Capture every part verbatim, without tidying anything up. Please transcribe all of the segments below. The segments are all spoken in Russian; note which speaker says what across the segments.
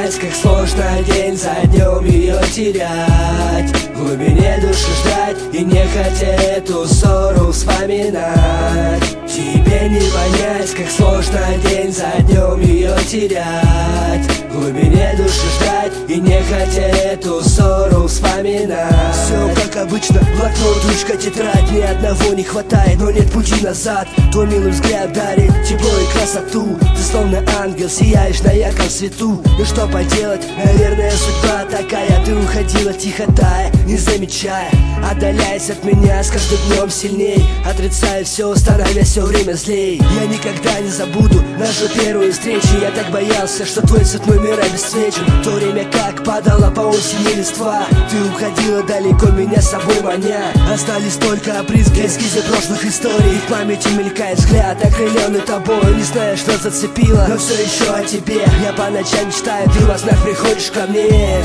Speaker 1: понять, как сложно день за днем ее терять, в глубине души ждать и не хотеть эту ссору вспоминать. Тебе не понять, как сложно день за днем ее терять, в глубине души ждать и не хотеть эту ссору вспоминать.
Speaker 2: Все как обычно, блокнот, ручка, тетрадь, ни одного не хватает, но нет пути назад. Твой милый взгляд дарит тепло и красоту, ты словно ангел, сияешь на ярком свету. Ну что поделать, наверное судьба такая. Ты уходила тихо тая, не замечая, отдаляясь от меня с каждым днем сильней, отрицая все, становясь все время злей. Я никогда не забуду нашу первую встречу. Я так боялся, что твой цветной мир обесцвечен. В то время как падала по осени листва, ты уходила далеко, меня с собой маня. Остались только опрыски, эскизы прошлых историй. В памяти мелькает взгляд, окрыленный тобой. Не знаю, что зацепило, но все еще о тебе. Я по ночам мечтаю, ты во снах приходишь ко мне.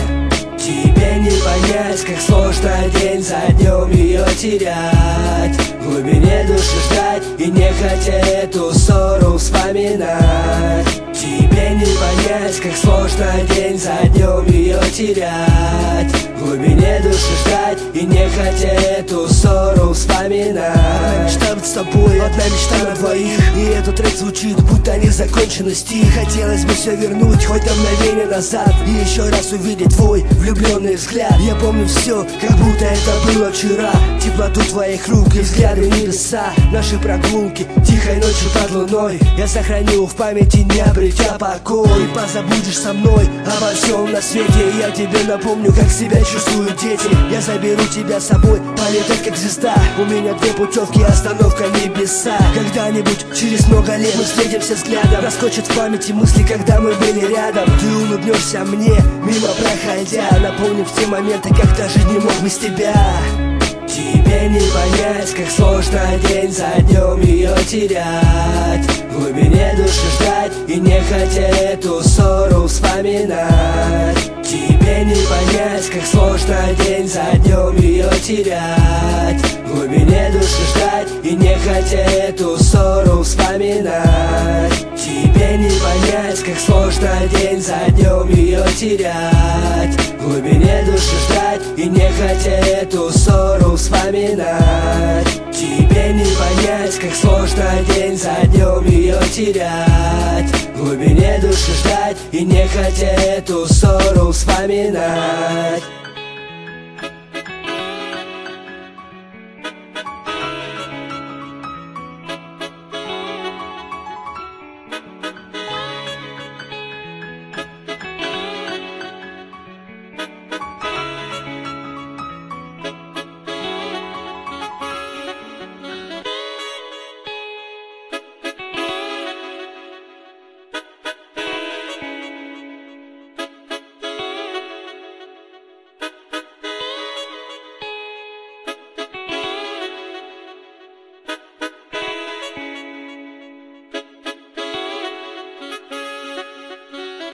Speaker 1: Тебе не понять, как сложно день за днем ее терять, в глубине души ждать и не хотеть эту ссору вспоминать. Тебе не понять, как сложно день за днем ее терять, в глубине души ждать и не хотеть эту ссору вспоминать.
Speaker 2: Мечта быть с тобой, одна мечта на двоих, и этот трек звучит, будто незаконченный стих. Хотелось бы все вернуть, хоть на мгновение назад, и еще раз увидеть твой влюбленный взгляд. Я помню все, как будто это было вчера. Теплоту твоих рук и взгляды небеса, наши прогулки тихой ночью под луной. Я сохраню в памяти, не обретя покой. И позабудешь со мной обо всем на свете. Я тебе напомню, как себя чувствуют дети. Я заберу тебя с собой, полетать как звезда. У меня две путевки, остановка небеса. Когда-нибудь через много лет мы встретимся взглядом. Проскочит в памяти мысли, когда мы были рядом. Ты улыбнешься мне, мимо проходя, напомнив те моменты, когда жить не мог без тебя.
Speaker 1: Тебе не понять, как сложно день за днем ее терять, в глубине души ждать и не хотеть эту ссору вспоминать. Тебе не понять, как сложно день за днем ее терять, в глубине души ждать и не хотеть эту ссору вспоминать. Тебе не понять, как сложно день за днем ее терять, в глубине души ждать и не хотеть эту ссору вспоминать. Тебе не понять, как сложно день за днем ее терять, в глубине души ждать и не хотеть эту ссору вспоминать.